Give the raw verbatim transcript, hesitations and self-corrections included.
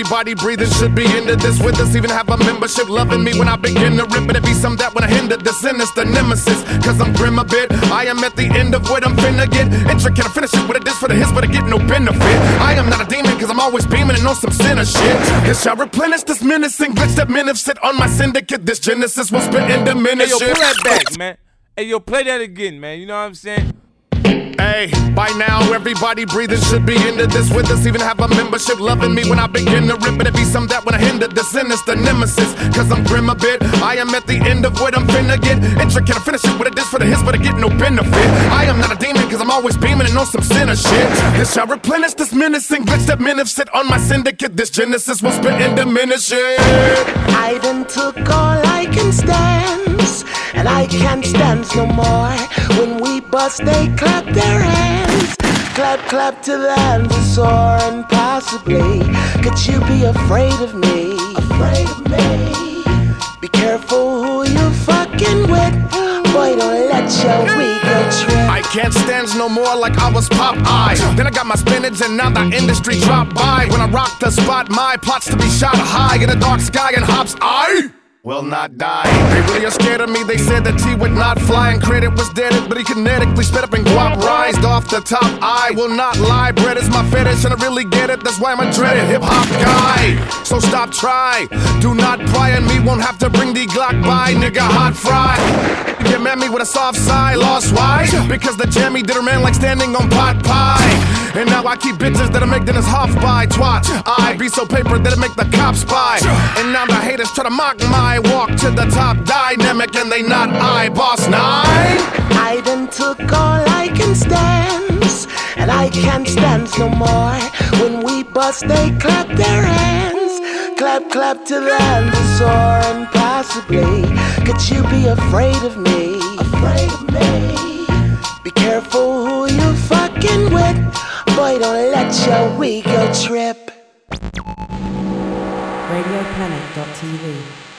everybody breathing should be into this with us. Even have a membership loving me when I begin to rip it. It be some that when I hinder the sinister nemesis. Cause I'm grim a bit, I am at the end of what I'm finna get. Intricate, I finish it with a diss for the hits, but I get no benefit. I am not a demon cause I'm always beaming and on some sinner shit. This shall replenish this menacing glitch that men have sit on my syndicate. This genesis will spit and diminish. Hey yo, pull that back, man. Hey yo, play that again, man. You know what I'm saying? Hey, by now everybody breathing should be into this with us. Even have a membership loving me when I begin to rip it. It be some that when I hinder the sinister nemesis. Cause I'm grim a bit, I am at the end of what I'm finna get. Intricate, I finish it with a diss for the hits, but I get no benefit. I am not a demon cause I'm always beaming and on some sinner shit. This shall replenish this menacing glitch that men have sit on my syndicate. This genesis will spit and diminish it. I done took all I can stand, and I can't stand no more. When we bust, they clap their hands. Clap, clap to the hands of soar. And possibly, could you be afraid of me? Afraid of me? Be careful who you fucking with. Boy, don't let your ego trip. I can't stand no more like I was Popeye. Then I got my spinach and now the industry dropped by. When I rock the spot, my plots to be shot high in a dark sky and hops I will not die. They really are scared of me. They said that T would not fly and credit was dead, but he kinetically sped up and guap rised off the top. I will not lie. Bread is my fetish and I really get it. That's why I'm a dreaded hip hop guy. So stop, try. Do not pry and me. Won't have to bring the Glock by, nigga. Hot fry. You get mad at me with a soft side. Lost why? Because the jammy did a man like standing on pot pie. And now I keep bitches that I make them as half by twat. I be so paper that I make the cops spy. And now the haters try to mock my walk to the top, dynamic, and they not I, boss nine. I done took all I can stand, and I can't stand no more. When we bust, they clap their hands. Clap, clap to the hands of soar. And possibly, could you be afraid of me? Afraid of me? Be careful who you fucking with. Boy, don't let your ego trip. radio planet dot t v